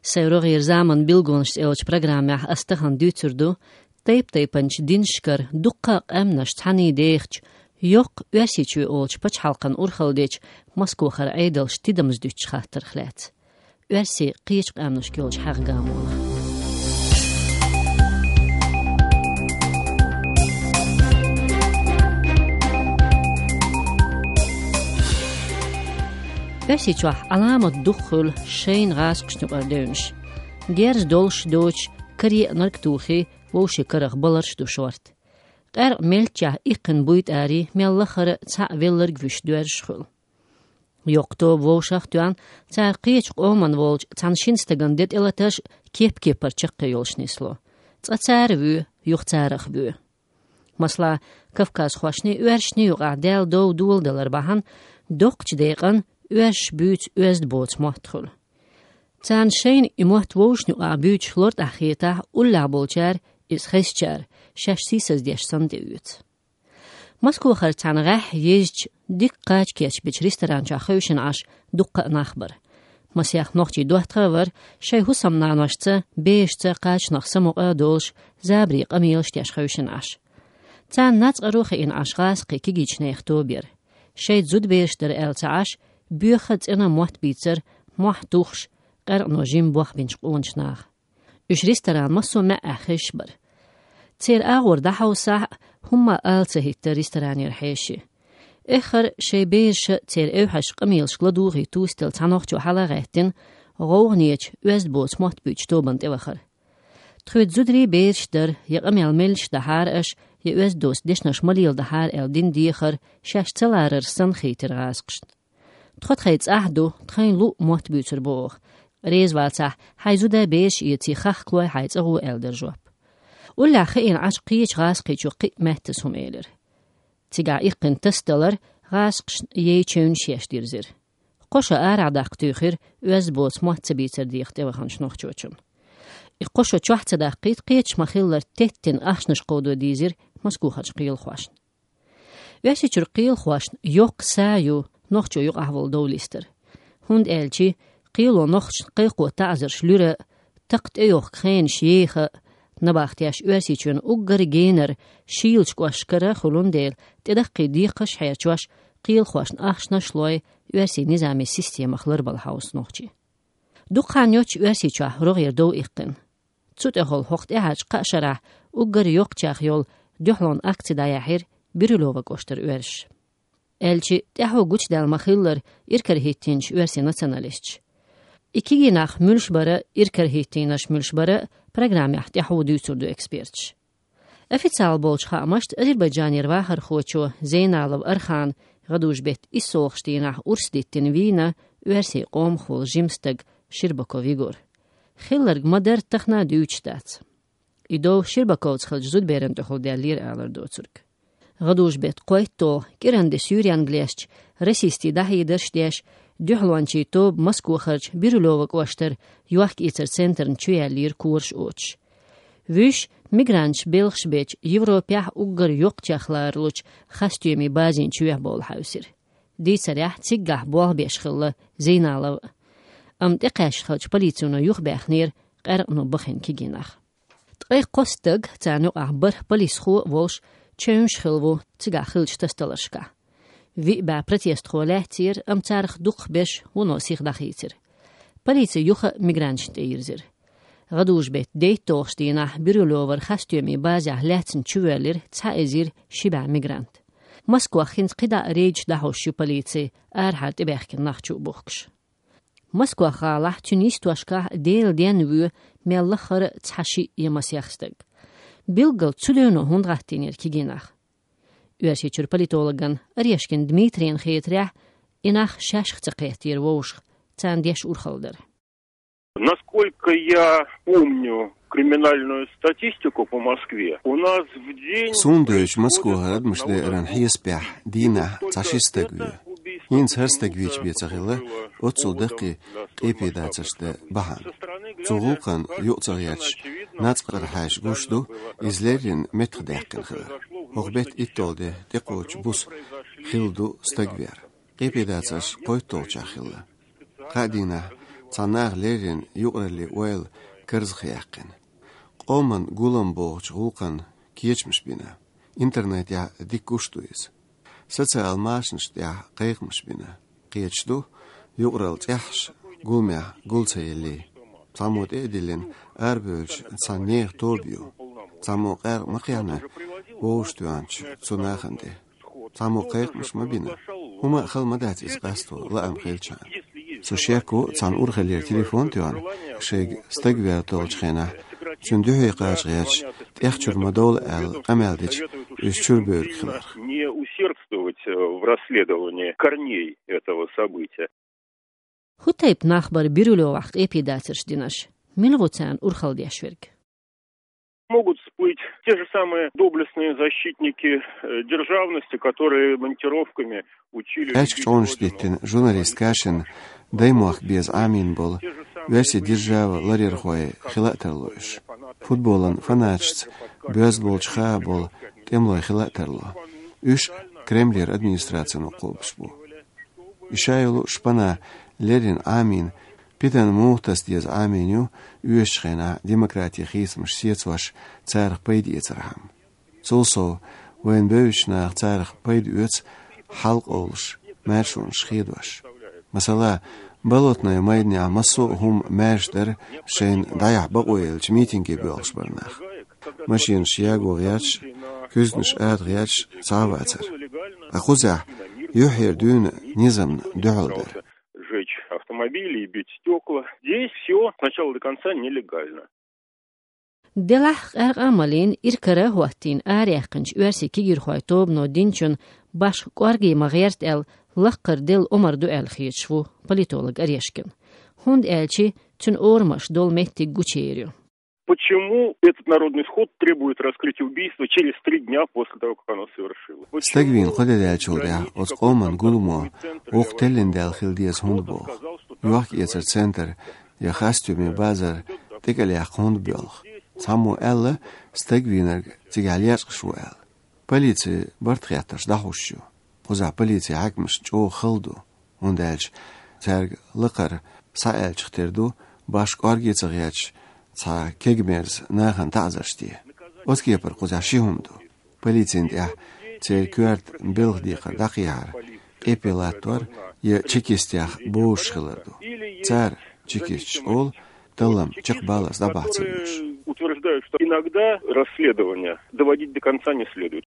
Seurogir zaman bilgonst elch programmach astahan dütsurdu, taypanch dinshkar dukka amnash tani deech, yok uasichu olch pach halqan urkhaldech, Moskvahar eidel stidams dütch khater khlet. Uasi qiichq amnash gelch haggamol. Uasichu alamat dukhul shein raskshnu ardunsh. Gers dolsh doch kari narktuhi woshi karag ballarsh du short. Meltja ikken buit ari mellachar ta willer gwish duerschul. Jokto woshach duan ta qiichq oman wolj tan shinstegan dit elatash kepkeper chikke yolshnislo. Tsarvu yuqtsarach bu. Masla Kafkas khwashni uershni yuqa del do duoldelar bahan dokch deqan uersh buut uest boots mochtkhul. Tan shein imocht woshnu a buut lord akhita ulla bolchar is khishchar. 6 Moskvahar tan rah yezch diqqach kech bich restorancha khushin ash duqqa nakhbar. Masyakh nochti dohthavar shay husam nanashta beeshta qach nakhsamoqa dolsh zabri qamil shtash khushin ash. Tan nats aruhi in ashgas qikigich nekhtober. Shay zud beeshter elta ash bukhats ina moht bitzer mohtukhsh qar nojim bokh binch qonch Ush restoran masuma akhishbar. تير أغور دحو ساح هما آلته الريستورانير حيشي. إخر شي بيرش تير أوحش قميلش قلدوغي توستل تانوخجو حالا غيتين غوغنيج وزد بوت موت بيج توبند إوخر. تخويد زودري بيرش در يقميل ملش دهار أش يوزد دوست ديشنش مليل دهار إل دين ديخر شاش تلارر سنخي ترغاسقشت. تخوت خيتس أحدو تخين لو موت بيتر بوغ. ريز والتاح حيزودا بيرش يتي خخكلوي حيتس أغو إلدر جواب. ولا خين عش قيش غاسقي جو قي مهتسهم إيلر. تيقع إيقن تستلر غاسقش ييچون شيش ديرزر. قوشا عداق تيخير وزبوت مهتبيتر ديخت وخانش نوخجوچون. إقوشا چوحت داقيت قيش مخيلر تتن أحنش قودو ديزر مسكوخج قيل خواشن. واسي چر قيل خواشن يوق سايو نوخجو يوق أحوال دوليستر. هند إلچي قيلو نوخش قيقو تعزر شلورة تقت ايوخ خين شيخة نباختياش uasichun uggar gener shielch kwashkara khulundel tedaqi diqash hayachwash qil khwashn akhshna shloy uasi nizami sistema khlar bal haus nochchi duqanyoch uasichwa rogir do iqqin tsut ehol hocht ehach qashara uggar yoqchaq yol duhlon aktida yahir birulova koshtar uersh elchi teho guchdal makhillar irkar hittinch uasi nationalist ikiginach mulshbara irkar hittinash mulshbara программе тяхуду цурду экспертч. Официал болч хамашт Азербайджанер вахар хочо Зейналов Архан гадушбет исохштинах урсдиттин вина уерси qom khol jimstag Shirbakov Igor. Khillerg madar takhna duchtat. Ido Shirbakov khalj zud berent khol dalir alar doturk. Gadушбет qoyto kirande Syrian glesch rasisti dahider shtesh Duhlwanchi tob Moskva kharch birulova kwashter yuak itzer centern chuyalir kurs och. Vish migranch belkhshbech Европях uggar yoqchaklar luch khastumi bazin chuyah bol hausir. Ditsarah tsiggah bol beshkhilla Zeynalov. Am tiqash khalch politsiyona yukhbakhnir qarqno bakhin kiginach. Tqay qostag tsanu ahbar polis khu volsh chunsh khilvo tsigakhilch tastalashka. Vi ba protest kholattir am tarikh duq besh wono sich dakhiter. Politie yuch migrantsh teirzer. Gadушбет deytochstina birulover khastumi bazah latsin chuvelir tsaizir shiba migrant. Moskva khins qida rej dahosh politie arhat ibekh nakhchu bukhsh. Moskva khalah tunis twashka del denvu mellakhar tsashi yemasyakstag. Bilgal tsudono hundratinir kiginach. Uasichur politologan Areshkin Dmitriyan Khietrah инах шашхцакетир воуш цандеш урхалдер. Насколько я помню криминальную статистику по Москве, у нас в день... Сундуш Москва адмышды ранхиеспях дина цашистагви. Инц харстагвич бецахила отсулдақи эпидацашты бахан. Цугулқан юцаряч нацқархаш гушду излерин метхдақин хила. Огбет иттолде теқоч бус хилду стагвер. Эпидацаш qoytolchахила. Qadina цанах лерин юграли уэл кырзхяқин. Qomman gulan boğç gulqan keçmiş bina. İnternet ya dikkuştuyuz. Sosyal maaşınç ya qeyqmış bina. Qeçdu, yuqral çahş, gulmya, gulçayeli. Samut edilin erbölç sanneğ torbiyo. Samu qer maqyana boğuştuyanç sunağındı. Samu qeyqmış mı bina. Huma xılmadat isqastu la'am xilçan. Suşeku can urgelir telefon tuyan. Şeg stagver tolçxena. Çündühü qaçğaç, texçür modol el qameldich, üstür bölkhilar. Не усердствовать в расследовании корней этого события. Hutayb naxbar birülü vaqt epidatsirş dinaş. Milgutsan urxaldiyashverg. Могут всплыть те же самые доблестные защитники державности, которые монтировками учили... Эчкч онштеттин журналист кашин даймуах без амин бол, верси держава ларирхой хилатерлуиш. Футболан фаначц, бёзболчха бол, темлой хилатерлу. Үш Кремлер администрацияну қолбышбу. Ишайлу шпана лерин амин, Питан мухтас диез аминю, üyeşğena demokratiya xismiş siyetsvaş çarıq paydı etirham. Solso, wen böyüşnaq çarıq paydı öts, halq oluş, mərşun şxidvaş. Mesela, balotnaya maydnya maso hum mərşder şeyin dayah baqoyelç mitingi bölş barnaq. Maşin şiyago gyaç, küzniş ad gyaç savatsar. Axuzah, yuhir dün nizamn düğüldür. Жечь автомобили и бить стекла. Здесь все с начала до конца нелегально. Delah amalin irkara huatin ariaqinch üersiki girhoy tobno dinchun baş qorgi magert el laqar del Omar du el khiychvu politolog Орешкин. Хунд элчи тун ормаш дол метти гучерю. Почему этот народный сход требует раскрытия убийства через 3 дня после того, как оно совершилось? Stagvin qodedalchulya os qoman gulmo uqtellin dal khildiyas hundbo. Yuaq yeter center ya khastumi bazar tikali hundbol. Samu alla Stagviner tigalyas qshwal. Politsiya bartqiyattash dahushu. Qoza politsiya hakmish jo khildu. Undalch sarg liqar sa'al chiqtirdu bash qorgetsag'ach Ca kegmers nahan ta'zarshti. Oskepar quzashihumdu. Politsiyindia cerküert bilgdiqar daqiyar. Epilator ya çekistiyah boğuşqılardu. Car çekiş ol, талам чекбалас dabahtsıymış. Утверждают, что иногда расследование доводить до конца не следует.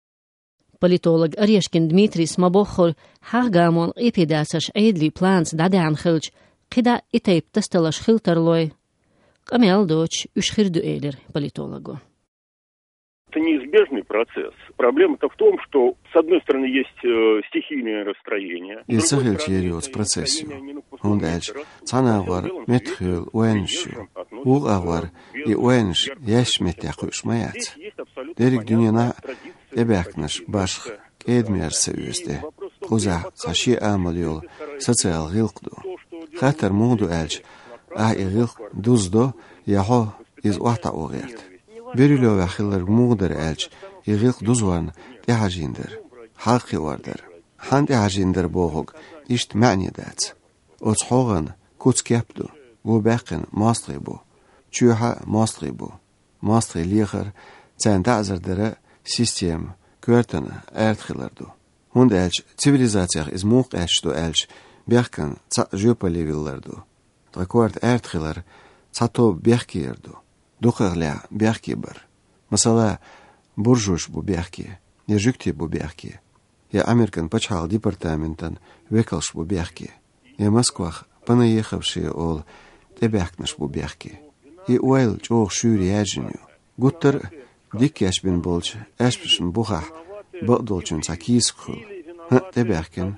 Politolog Орешкин Дмитрий Смобохол хагамон эпидасаш эйдли планс дадян хилч қида итайп тасталаш хилтарлой Камел дочь ушхирду эйлер политологу. Это неизбежный процесс. Проблема-то в том, что, с одной стороны, есть стихийное расстроение. Исахилч ериоц процессию. Он дальше. Цанавар метхил уэншу. Угавар и уэнш яшмет яхуш маяц. Дерек дюняна эбякнаш башх эдмерсе үсте. Куза саши амалиол социал гилкду. Хатар муду элч игил дуздо яхо из уахта оғерд. Берілі вәхілер мұғдыр әлч игил дузван дяхажиндір. Халқи вардыр. Хан дяхажиндір боғуг ишт мәне дәц. Оцхоған куц кепду. Бу бәқін мастғи бу. Чуха мастғи бу. Мастғи лиғыр цән дәзірдірі систем көртіні әртхилерду. Хунд әлч цивилизациях из мұқ әлчду әлч бәқін жөпалі виллерду. Тракуарт әртхилер цато бәхки ерду. Духарля бәхки бір. Масала, буржуш бу бәхки, я жүкте бу бәхки. Я Американ пачхал департаментан векалш бу бәхки. Я Москвах панаехавшие ол те бәхкнаш бу бәхки. И уайл чоқ шүри әжіню. Гуттар дик әшбін болч, әшбішін бұға бұқдолчын сакиз құл. Те бәхкен,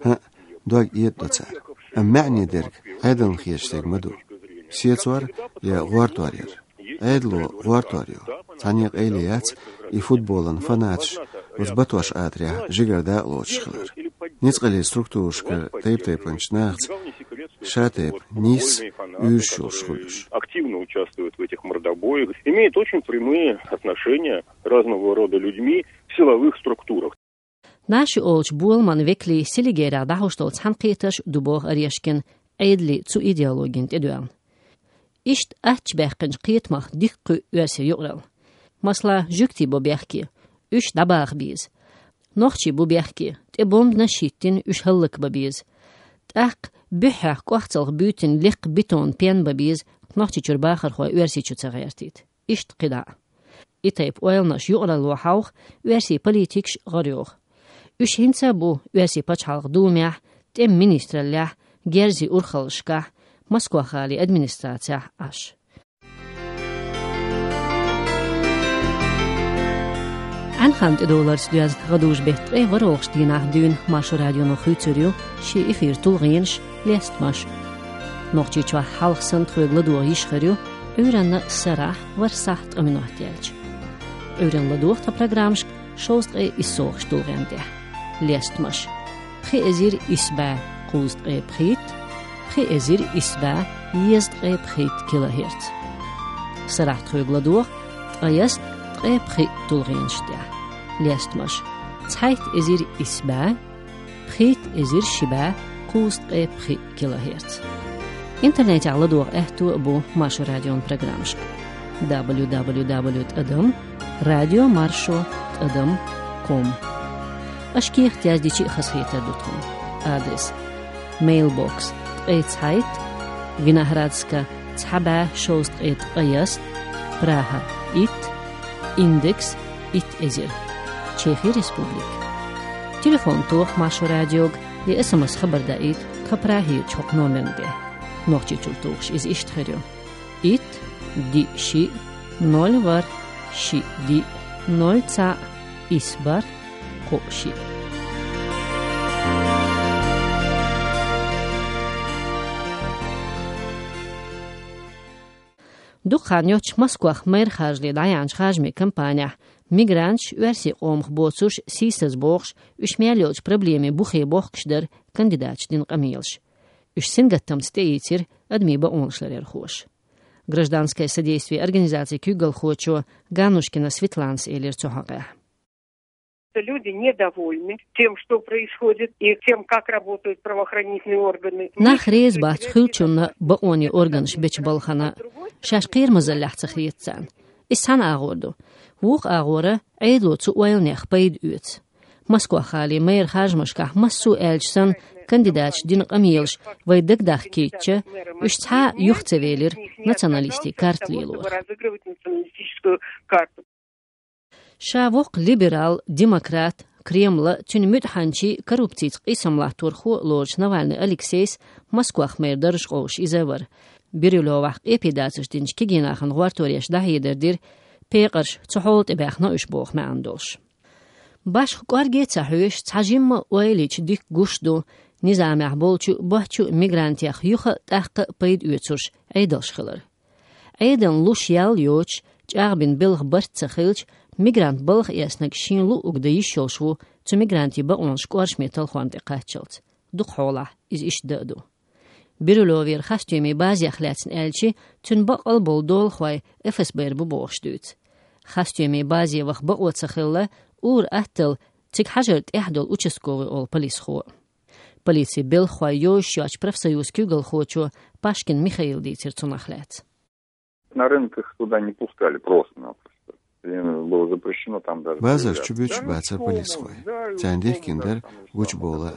дуаг ет доцар. Мәне дерг айдан хиештег маду. Сиецвар я гуартуарир. Айдлу гуартуарил. Цаниq эйлияц и футболан фанач узбатуаш атря жигарда лочхлар. Ницqali структурушка тейп-тейпанчнахц шатейп низ юшушхулюш. Активно участвуют в этих мордобоях, имеют очень прямые отношения разного рода людьми в силовых структурах. Наши олч булман векли силигера дахуштолц ханқиташ дубох Орешкин eidli zu ideologin teduan. Isht atchbehkens qietmach dikku uersi juqral. Masla jukti bobehki, üsh dabach biz. Nochchi bobehki, te bombna shittin üsh hallik babiz. Taq bühach koachzalch büten lik beton pen babiz, nochchi churbachar khoi uersi chutzagayartit. Isht qida. Itayb oilnash juqral wahauch, uersi politiksh garioch. Üsh hinsa bu uersi pachhalq duumeh, te ministrallah, gerzi urkhalshkah, Moskva khali administratsiya ash. Anhand dollars duaz gadush betre varolgstina dün Mashu radio no khutsuryu shi efir tulgins lestmash. Nochchi chwa halksan trögladur ishkharyu öğrenna sarah var saht aminohtelj. Öğrenladur ta programsk shost isorg stolrende. Lestmash. Khezir isba qust prit. Khezir isba jest prit kilohertz. Sarah trögladur ayas prit tulginste. Lestmash. Zeit ezir isba, prit ezir shiba, qust prit kilohertz. Internet ağladur bu Mashu radyon programşk. www.radiomarsho.com Aşki ihtiyacdici khashiyeter.com Adres Mailbox Zeit Vinahradska Tsaba Shost Ayast Praha Index Ezir Чехия Республик. Телефон тух Mashu радиог и СМС хабардает капрахи чок номерде. Нохчи чултухш из иштхерю. Ит ди ши 0 вар ши ди 0 ца исбар коши. Духанёч Москвах мэр хажли даянч хажми компания. Migranch uersi qomx bosush sisas boxsh üşmelyolch problemi buxi boxkshder kandidatchdin qamilsh. Üşsingattam steitir admiba onshlar xosh. Гражданское содействие организации Кюгал Хочо Ганушкина Светлана Элер-Цохака. Люди недовольны тем, что происходит, и тем, как работают правоохранительные органы. Нахрез бац хулчунна баони органш бечбалхана шашқир мазаллахцахриетсан. Исан агорду. Вух агора айдло цу уайлнех пайд үц. Москва хали мэр хажмашках массу эльчсан кандидатч дин амилш вайдагдах кетче үшца юхцевелер националисти картлилур. Шавок либерал, демократ, Кремла тюнмют ханчи коррупциц исамлах турху лорч Навальный Алексейс Москвах мэр даршқош изавар. Бирюловах эпидациш динчки генахан гварторияш дахидердир пеқарш цухолт эбахна ушбох маандолш. Баш қуарге цахуш цажимма уайлич дик гушду низамях болчу бахчу мигрантиях юха тахқа пайд үцурш айдалш хылар. Айдан луш ял йоч чағбин билх барт цахилч мигрант билх яснак шинлу угда ишшолшву цу мигранти ба онш қуарш метал хуанты қачылц. Дух хола из ишдаду. Бирюловер хастюми базиях лятсин элчи тюн бақал болдол хвай ФСБ бу боғштуц. Хастюми базиевах бақуат цахилла ур аттыл цик хажарт эхдол участковый ол полис хо. Полиции бел хвай йош профсоюз Кюгал Хочо Пашкин Михаил Дитер цунахляц. На рынках туда не пускали просто-напросто. Было запрещено там даже... Базар чубюч баца полис хвай. Тяндих киндер гуч бола.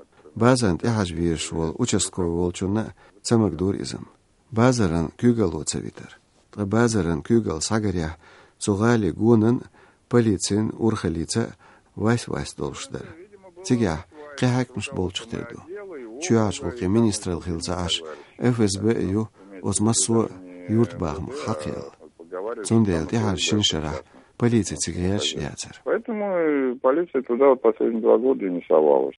Базан эхаж виршвол участковый волчуна цамагдуризм. Базаран Кюгал оцавитер. Базаран Кюгал сагаря цугали гунан полицин урхалица вайс долждар. Тигя қихакмш болчухтерду. Чуаш волки министрал хилзааш ФСБ ю озмасу юртбахм хакил. Цундел тихар шиншара полиция тигяш яцер. Поэтому полиция туда вот последние 2 года и не совалась.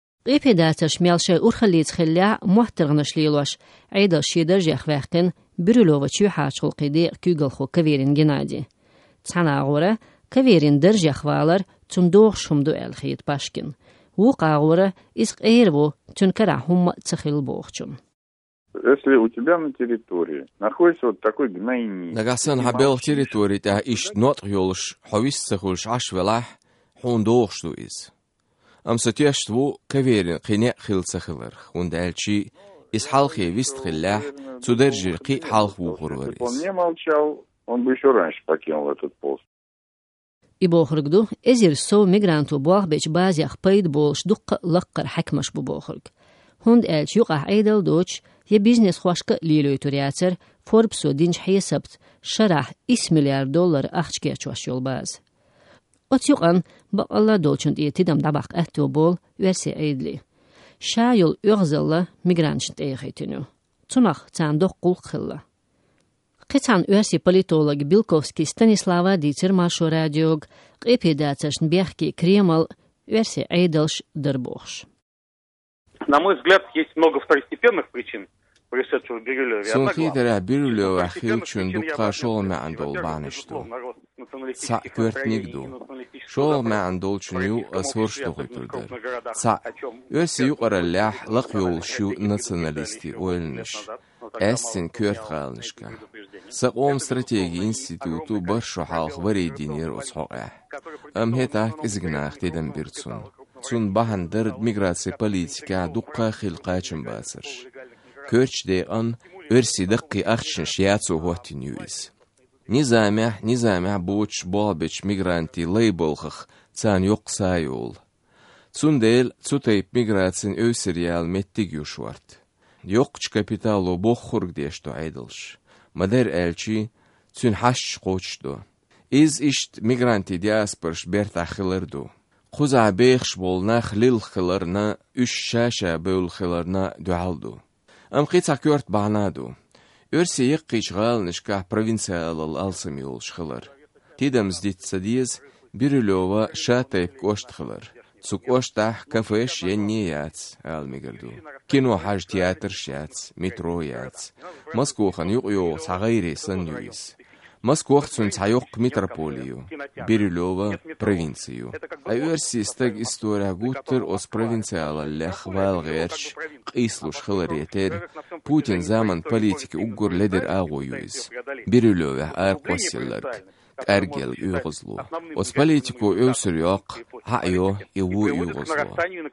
Эпидаташ мелшай урхалиц хилля мухтыргнаш лилош. Айда шидер жахвахкин Бирюлова чухач холқиди Кюгал Хо Каверин Геннадий. Цанагора Каверин держахвалар цундох шумду элхит Пашкин. Вуқагора искэйрву тюнкарахум цахил бохчун. Если у тебя на территории находится вот такой гнойник... Нагасан хабел территории та иш нот юлш хависсахулш ашвелах хундохшту из. Амсатяштву Каверин қине хилцахилар. Хундальчи Из халхи вистхиллях цудержи қи халх вухурварис. Он не молчал, он бы еще раньше покинул этот пост. И бохргду эзир со мигранту буахбеч базях пейд болш дукка лаққар хакмаш бу бохрг. Хунд элч юqa айдал доч я бизнес хвашка лилой туряцер Forbes динж хесабт шарах $1 миллиард ахчке чваш yolbaz. Ot yuqan ba Allah dolçunt etidam dabaq atto bol verse eidli. Şayol ögzalla migrantçnt eyxetinu. Tunaq çandoq qulqilla. Qitan verse politolog Bilkovski Stanislava Dicer Marsho radiog qepedacashn bexki Кремл версе eidalsh darbokh. На мой взгляд, есть много второстепенных причин пришедшего Бирюлева. Сунхидера Бирюлева хилчун дукка шол ма андол баништу. Ца кверт нигду. Шол ма андол чуню асворшту гытурдар. Ца ösi yuqara lach laqyol shu националисти ойлниш. Эссен кверт халнишка. Сaqom стратегии институту баршу халх варидинер усхоqa. Амхетак изгнах дедам бирцун. Цун бахандыр миграция политика дукка хилqachın basır. Köç de an örsi daqi axşın şiyatsu hotin yuis. Nizamah boç bolbeç migranti labelxıx can yoqsa yol. Цун del цутayp migratsiyan ösiriyal mettig yuşvart. Yoqç kapitalo boxhurg deştu aydılş. Mader elçi цун haş qoçdu. İz işt migranti diasporş bertaxılırdu. Quza beğş bolna xlil xılarna üç şaşa böl xılarna dualdu. Am qitsa kört bağnadu. Örsi yıqqıçğal nişkah provinsiyalal alsami ol şxılar. Tidam zditsa diz Bирюлева şatayp qoşt xılar. Цук оштах кафеш yenni yats almigirdu. Kino haj teatr şats, metro yats. Moskvaxan yuqyo sagayri san yuis. Москва цун цайоқ метрополию, Бирюлева провинцию. А версии стаг история гуттер ос провинциала лех валгерч, қислуш хыларетер, Путин заман политики уггур ледер агуюиз. Бирюлева айрқосилларк, кәргел үйғызлу. Ос политику өсір yoq, хайо иу үйғызлу.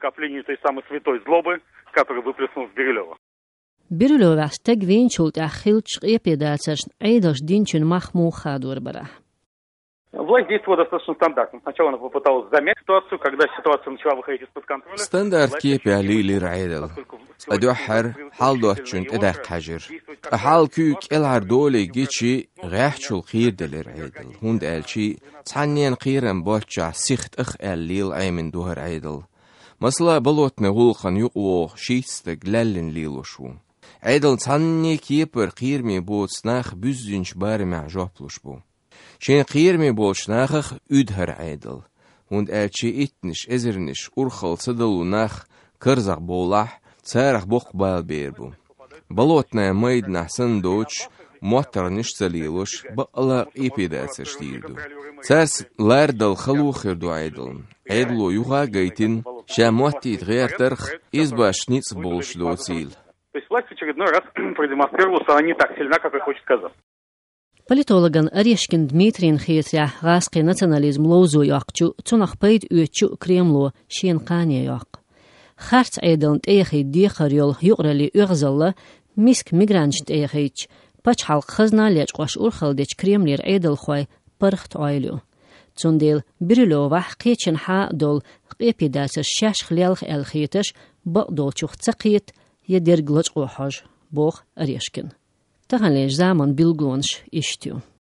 Бирюлева стаг венчулт ахилч эпедацашн айдаш динчун махму хадур бара. Власть действовала достаточно стандартно. Сначала она попыталась замять ситуацию, когда ситуация начала выходить из-под контроля. стандарт كيبي علي لرعيدل أدوحر حال دوحشنت أداق حجر أحال كيك إلعر دولي جيتشي غيحشو الخير دلرعيدل هند قالشي تحنين قيرن بوحشا سيخت أخ الليل أيمن دوهر عيدل مثلا بلوتنا غلقن يقوو شيستق للن ليلوشو عيدل تحني كيبر قيرمي بوت سناخ بزنش باري مع جوبلوش بو شين قيرمي بوش ناخخ أدهر عيدل هند قالشي إتنش إزرنش أرخل صدلو ناخ كرزق بولح تارخ بوق بال بيربو بلوتنا ميدنا سندوش موتر نش سليلوش بقلا إيبيداس شتيردو تارس لاردل خلوخر دو عيدل عيدلو يوغا جايتين شاموتي تغير ترخ إزباش نيц болш до циль. То есть власть в очередной раз продемонстрировала, что она не так сильна, как и хочет казаться. Политологan Орешкин Дмитриин хетря гасқи национализм лозу яқчу цунах пейд үтчу Кремло шен қане яқ. Харц айдалnt эйхи дихар yol юqрали үгзалла миск мигрантчт эйхич пач халq хызна леч қош урхалдеч Кремлер айдал хой пархт айлю. Цундел Бирюлева қичин ха дол эпидасыр шаш хлялх элхиташ бaqdol чух цақит едерглоч қохож бог Орешкин. Тағанлеш заман билглонш иштю.